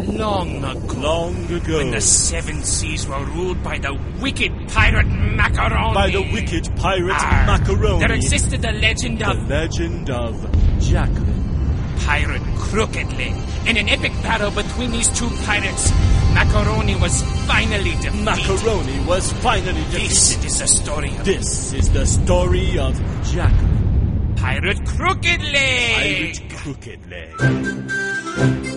Long ago. Long ago. When the seven seas were ruled by the wicked pirate Macaroni. By the wicked pirate Macaroni. There existed the legend of... The legend of Jacqueline. Pirate Crooked Leg. In an epic battle between these two pirates, Macaroni was finally defeated. Macaroni was finally defeated. This is the story of... This is the story of Jacqueline. Pirate Crooked Leg. Pirate Crooked Leg.